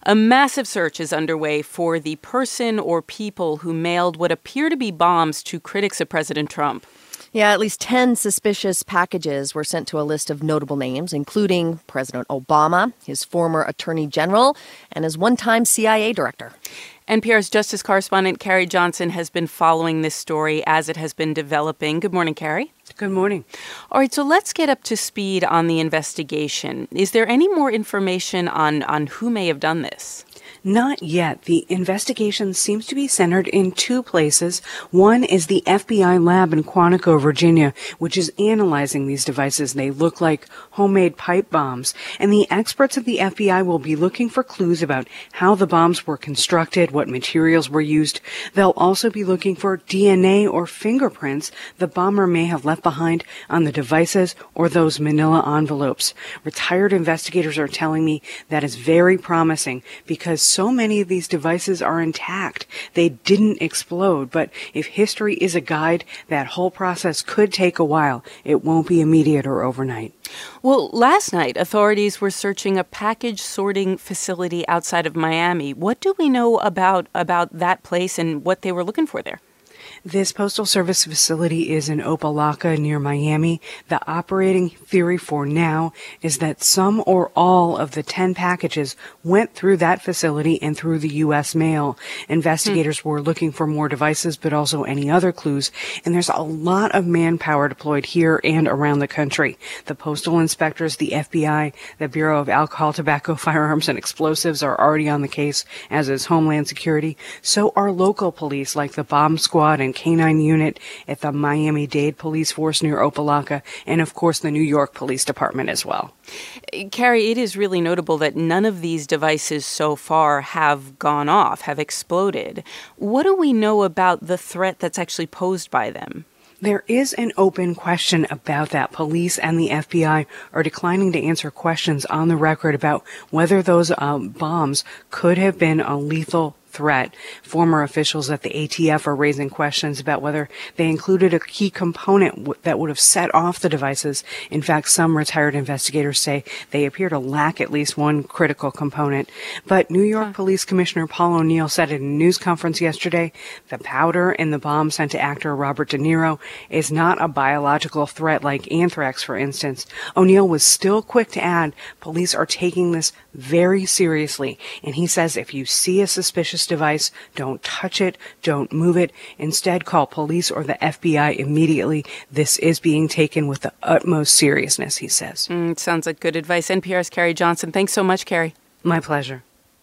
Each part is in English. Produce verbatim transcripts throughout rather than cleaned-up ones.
A massive search is underway for the person or people who mailed what appear to be bombs to critics of President Trump. Yeah, at least ten suspicious packages were sent to a list of notable names, including President Obama, his former attorney general, and his one-time C I A director. N P R's Justice correspondent Carrie Johnson has been following this story as it has been developing. Good morning, Carrie. Good morning. All right, so let's get up to speed on the investigation. Is there any more information on, on who may have done this? Not yet. The investigation seems to be centered in two places. One is the F B I lab in Quantico, Virginia, which is analyzing these devices. They look like homemade pipe bombs. And the experts at the F B I will be looking for clues about how the bombs were constructed, what materials were used. They'll also be looking for D N A or fingerprints the bomber may have left behind on the devices or those manila envelopes. Retired investigators are telling me that is very promising because so many of these devices are intact. They didn't explode, but if history is a guide, that whole process could take a while. It won't be immediate or overnight. Well, last night, authorities were searching a package sorting facility outside of Miami. What do we know about, about that place and what they were looking for there? This Postal Service facility is in Opa-locka near Miami. The operating theory for now is that some or all of the ten packages went through that facility and through the U S mail. Investigators hmm. were looking for more devices, but also any other clues. And there's a lot of manpower deployed here and around the country. The postal inspectors, the F B I, the Bureau of Alcohol, Tobacco, Firearms, and Explosives are already on the case, as is Homeland Security. So are local police like the Bomb Squad and Canine Unit at the Miami-Dade Police Force near Opa-locka, and of course the New York Police Department as well. Carrie, it is really notable that none of these devices so far have gone off, have exploded. What do we know about the threat that's actually posed by them? There is an open question about that. Police and the F B I are declining to answer questions on the record about whether those um, bombs could have been a lethal threat. Former officials at the A T F are raising questions about whether they included a key component w- that would have set off the devices. In fact, some retired investigators say they appear to lack at least one critical component. But New York huh. Police Commissioner Paul O'Neill said at a news conference yesterday, the powder in the bomb sent to actor Robert De Niro is not a biological threat like anthrax, for instance. O'Neill was still quick to add, police are taking this very seriously. And he says if you see a suspicious device, don't touch it, don't move it. Instead, call police or the F B I immediately. This is being taken with the utmost seriousness, he says. Mm, sounds like good advice. N P R's Carrie Johnson. Thanks so much, Carrie. My pleasure.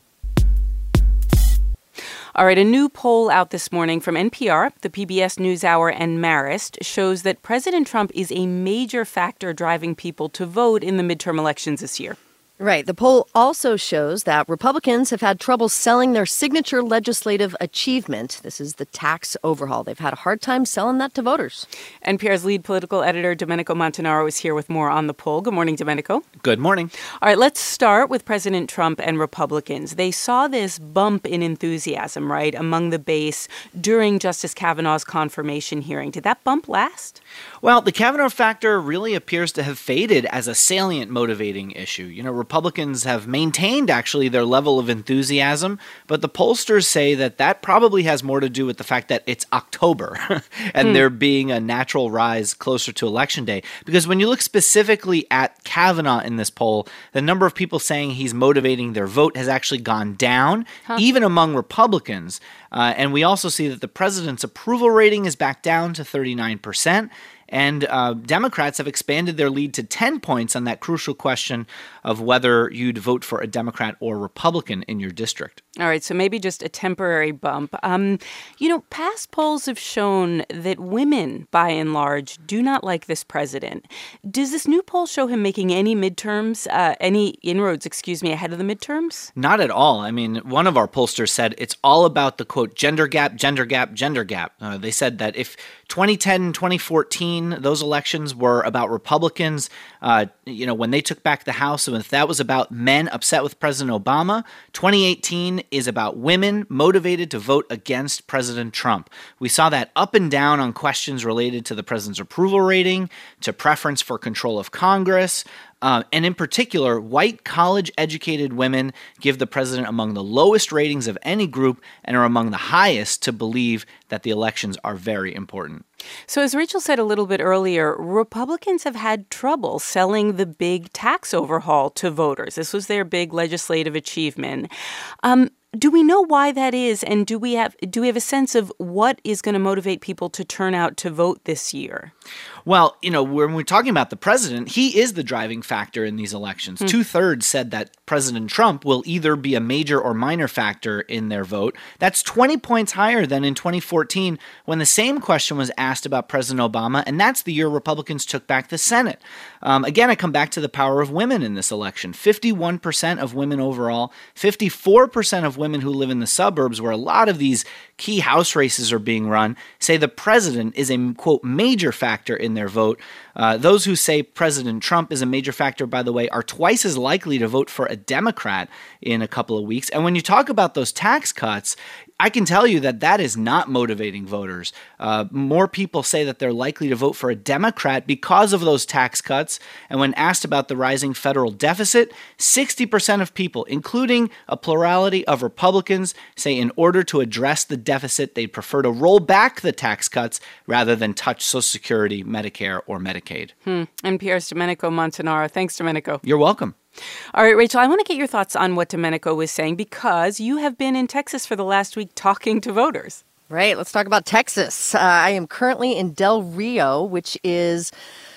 All right, a new poll out this morning from N P R, the P B S NewsHour, and Marist shows that President Trump is a major factor driving people to vote in the midterm elections this year. Right. The poll also shows that Republicans have had trouble selling their signature legislative achievement. This is the tax overhaul. They've had a hard time selling that to voters. N P R's lead political editor, Domenico Montanaro, is here with more on the poll. Good morning, Domenico. Good morning. All right, let's start with President Trump and Republicans. They saw this bump in enthusiasm, right, among the base during Justice Kavanaugh's confirmation hearing. Did that bump last? Well, the Kavanaugh factor really appears to have faded as a salient motivating issue. You know, Republicans have maintained, actually, their level of enthusiasm, but the pollsters say that that probably has more to do with the fact that it's October and hmm. there being a natural rise closer to Election Day. Because when you look specifically at Kavanaugh in this poll, the number of people saying he's motivating their vote has actually gone down, huh. even among Republicans. Uh, and we also see that the president's approval rating is back down to thirty-nine percent. And uh, Democrats have expanded their lead to ten points on that crucial question of whether you'd vote for a Democrat or Republican in your district. All right, so maybe just a temporary bump. Um, you know, past polls have shown that women, by and large, do not like this president. Does this new poll show him making any midterms, uh, any inroads, excuse me, ahead of the midterms? Not at all. I mean, one of our pollsters said it's all about the, quote, gender gap, gender gap, gender gap. Uh, they said that if twenty ten and twenty fourteen, those elections were about Republicans, uh, you know, when they took back the House, and if that was about men upset with President Obama, twenty eighteen is about women motivated to vote against President Trump. We saw that up and down on questions related to the president's approval rating, to preference for control of Congress, Uh, and in particular, white college-educated women give the president among the lowest ratings of any group and are among the highest to believe that the elections are very important. So as Rachel said a little bit earlier, Republicans have had trouble selling the big tax overhaul to voters. This was their big legislative achievement. Um, do we know why that is? And do we have do we have a sense of what is going to motivate people to turn out to vote this year? Well, you know, when we're talking about the president, he is the driving factor in these elections. Hmm. Two-thirds said that President Trump will either be a major or minor factor in their vote. That's twenty points higher than in twenty fourteen when the same question was asked about President Obama, and that's the year Republicans took back the Senate. Um, again, I come back to the power of women in this election. fifty-one percent of women overall, fifty-four percent of women who live in the suburbs where a lot of these key House races are being run say the president is a, quote, major factor in their vote. Uh, those who say President Trump is a major factor, by the way, are twice as likely to vote for a Democrat in a couple of weeks. And when you talk about those tax cuts, I can tell you that that is not motivating voters. Uh, more people say that they're likely to vote for a Democrat because of those tax cuts. And when asked about the rising federal deficit, sixty percent of people, including a plurality of Republicans, say in order to address the deficit, they'd prefer to roll back the tax cuts rather than touch Social Security, Medicare, or Medicaid. Hmm. N P R's Domenico Montanaro. Thanks, Domenico. You're welcome. All right, Rachel, I want to get your thoughts on what Domenico was saying because you have been in Texas for the last week talking to voters. Right. Let's talk about Texas. Uh, I am currently in Del Rio, which is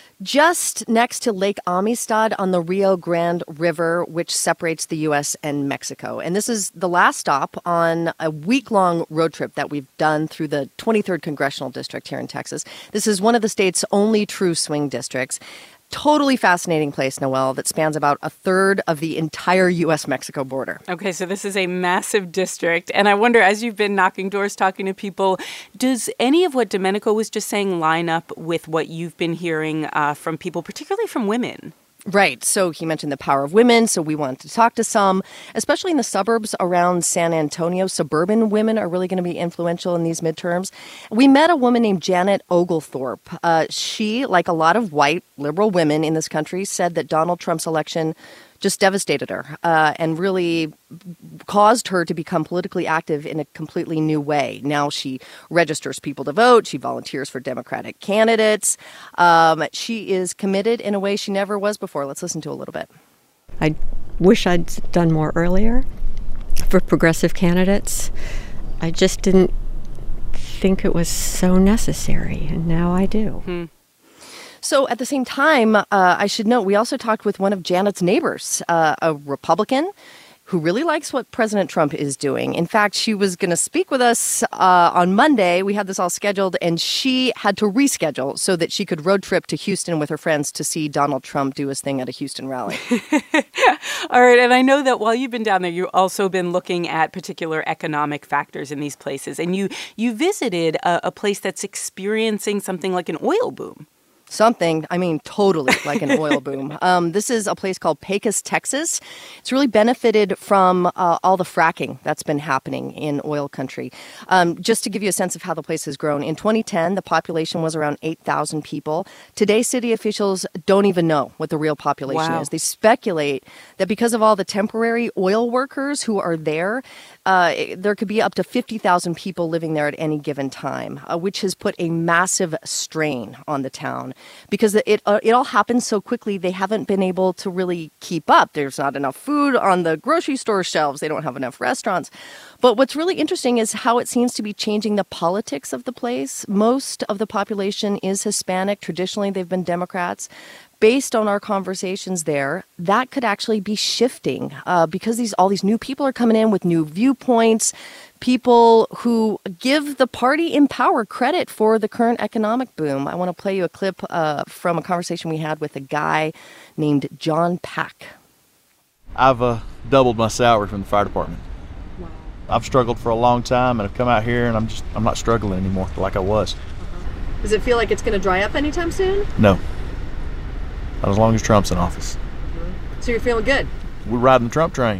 just next to Lake Amistad on the Rio Grande River, which separates the U S and Mexico. And this is the last stop on a week-long road trip that we've done through the twenty-third Congressional District here in Texas. This is one of the state's only true swing districts. Totally fascinating place, Noelle, that spans about a third of the entire U S Mexico border. Okay, so this is a massive district. And I wonder, as you've been knocking doors, talking to people, does any of what Domenico was just saying line up with what you've been hearing uh, from people, particularly from women? Right. So he mentioned the power of women. So we wanted to talk to some, especially in the suburbs around San Antonio. Suburban women are really going to be influential in these midterms. We met a woman named Janet Oglethorpe. Uh, she, like a lot of white liberal women in this country, said that Donald Trump's election just devastated her uh, and really caused her to become politically active in a completely new way. Now she registers people to vote. She volunteers for Democratic candidates. Um, she is committed in a way she never was before. Let's listen to a little bit. I wish I'd done more earlier for progressive candidates. I just didn't think it was so necessary, and now I do. Hmm. So at the same time, uh, I should note, we also talked with one of Janet's neighbors, uh, a Republican who really likes what President Trump is doing. In fact, she was going to speak with us uh, on Monday. We had this all scheduled, and she had to reschedule so that she could road trip to Houston with her friends to see Donald Trump do his thing at a Houston rally. All right. And I know that while you've been down there, you've also been looking at particular economic factors in these places. And you, you visited a, a place that's experiencing something like an oil boom. Something, I mean, totally like an oil boom. Um, this is a place called Pecos, Texas. It's really benefited from uh, all the fracking that's been happening in oil country. Um, just to give you a sense of how the place has grown, in twenty ten, the population was around eight thousand people. Today, city officials don't even know what the real population Wow. is. They speculate that because of all the temporary oil workers who are there, uh, there could be up to fifty thousand people living there at any given time, uh, which has put a massive strain on the town. Because it uh, it all happens so quickly, they haven't been able to really keep up. There's not enough food on the grocery store shelves. They don't have enough restaurants. But what's really interesting is how it seems to be changing the politics of the place. Most of the population is Hispanic. Traditionally, they've been Democrats. Based on our conversations there, that could actually be shifting uh, because these all these new people are coming in with new viewpoints, people who give the party in power credit for the current economic boom. I want to play you a clip uh, from a conversation we had with a guy named John Pack. I've uh, doubled my salary from the fire department. Wow. I've struggled for a long time, and I've come out here, and I'm just I'm not struggling anymore like I was. Uh-huh. Does it feel like it's going to dry up anytime soon? No. Not as long as Trump's in office. So you're feeling good? We're riding the Trump train.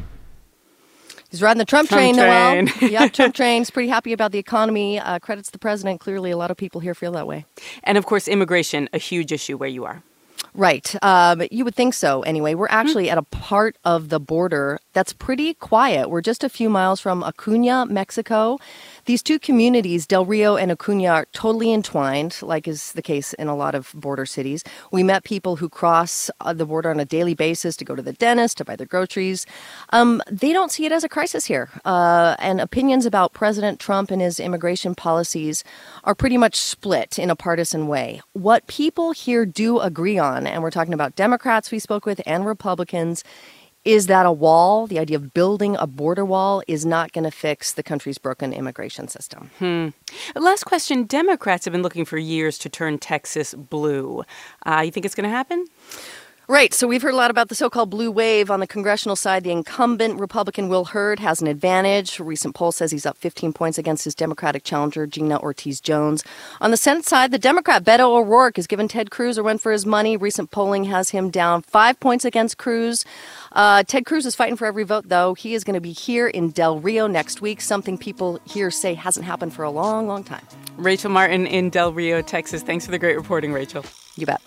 He's riding the Trump, Trump train, train. Noelle. Yeah, Trump train. He's pretty happy about the economy. Uh, credits the president. Clearly, a lot of people here feel that way. And of course, immigration, a huge issue where you are. Right. Um, you would think so anyway. We're actually at a part of the border that's pretty quiet. We're just a few miles from Acuña, Mexico. These two communities, Del Rio and Acuña, are totally entwined, like is the case in a lot of border cities. We met people who cross uh, the border on a daily basis to go to the dentist, to buy their groceries. Um, they don't see it as a crisis here. Uh, and opinions about President Trump and his immigration policies are pretty much split in a partisan way. What people here do agree on, and we're talking about Democrats we spoke with and Republicans, is that a wall, the idea of building a border wall, is not going to fix the country's broken immigration system. Hmm. Last question. Democrats have been looking for years to turn Texas blue. Uh, you think it's going to happen? Right. So we've heard a lot about the so-called blue wave. On the congressional side, the incumbent Republican Will Hurd has an advantage. A recent poll says he's up fifteen points against his Democratic challenger, Gina Ortiz-Jones. On the Senate side, the Democrat Beto O'Rourke has given Ted Cruz a run for his money. Recent polling has him down five points against Cruz. Uh, Ted Cruz is fighting for every vote, though. He is going to be here in Del Rio next week, something people here say hasn't happened for a long, long time. Rachel Martin in Del Rio, Texas. Thanks for the great reporting, Rachel. You bet.